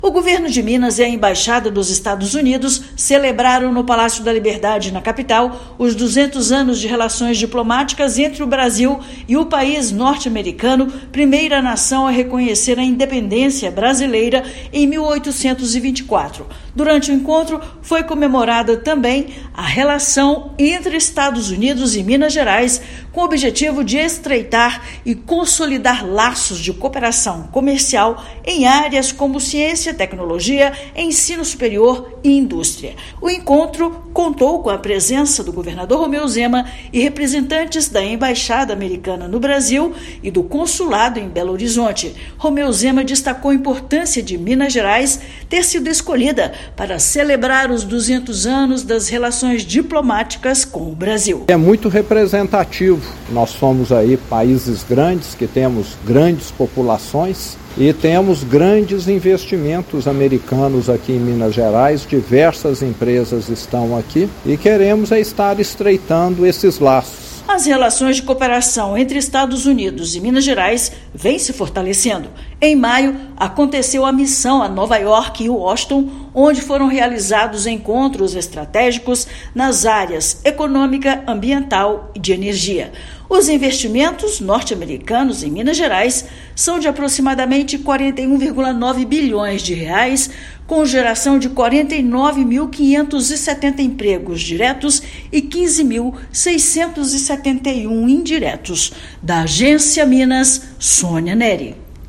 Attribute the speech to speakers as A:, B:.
A: O governo de Minas e a Embaixada dos Estados Unidos celebraram no Palácio da Liberdade, na capital, os 200 anos de relações diplomáticas entre o Brasil e o país norte-americano, primeira nação a reconhecer a independência brasileira em 1824. Durante o encontro, foi comemorada também a relação entre Estados Unidos e Minas Gerais, com o objetivo de estreitar e consolidar laços de cooperação comercial em áreas como ciência, tecnologia, ensino superior e indústria. O encontro contou com a presença do governador Romeu Zema e representantes da Embaixada Americana no Brasil e do Consulado em Belo Horizonte. Romeu Zema destacou a importância de Minas Gerais ter sido escolhida para celebrar os 200 anos das relações diplomáticas com o Brasil.
B: É muito representativo. Nós somos aí países grandes, que temos grandes populações e temos grandes investimentos americanos aqui em Minas Gerais. Diversas empresas estão aqui e queremos estar estreitando esses laços.
A: As relações de cooperação entre Estados Unidos e Minas Gerais vêm se fortalecendo. Em maio, aconteceu a missão a Nova York e Washington, onde foram realizados encontros estratégicos nas áreas econômica, ambiental e de energia. Os investimentos norte-americanos em Minas Gerais são de aproximadamente 41,9 bilhões de reais, com geração de 49.570 empregos diretos e 15.671 indiretos. Da Agência Minas, Sônia Neri.